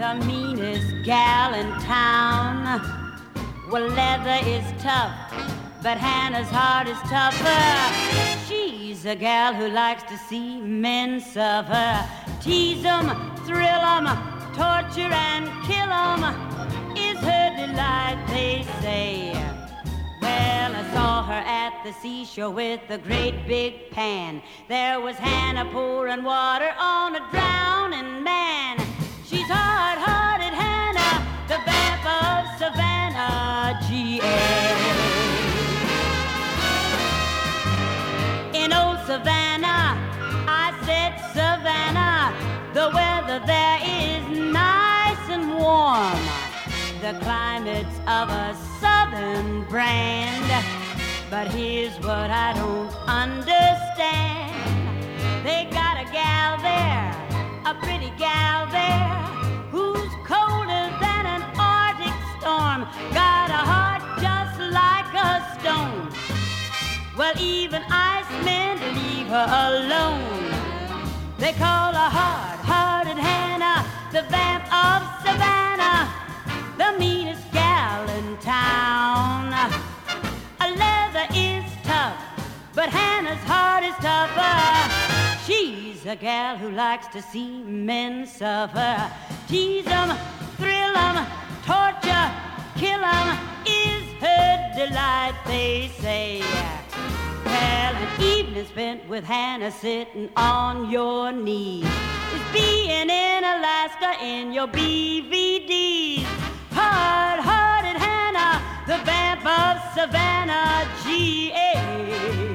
the meanest gal in town. Well, leather is tough, but Hannah's heart is tougher. She's a gal who likes to see men suffer. Tease 'em, thrill 'em, torture and kill 'em is her delight, they say. Well, I saw her at the seashore with a great big pan. There was Hannah pouring water on a drowning man. She's hard-hearted Hannah, the vamp of Savannah, G.A. In old Savannah, I said Savannah, the weather there is nice and warm. The climate's of a southern brand, but here's what I don't understand. They got a gal there, a pretty gal there, who's colder than an Arctic storm, got a heart just like a stone. Well, even icemen leave her alone. They call her hard-hearted Hannah, the vamp of Savannah, the meanest gal in town. A leather is tough, but Hannah's heart is tougher. She's a gal who likes to see men suffer. Tease 'em, thrill 'em, torture, kill 'em is her delight, they say. Well, an evening spent with Hannah sitting on your knees is being in Alaska in your BVDs. Hard-hearted Hannah, the vamp of Savannah, G.A.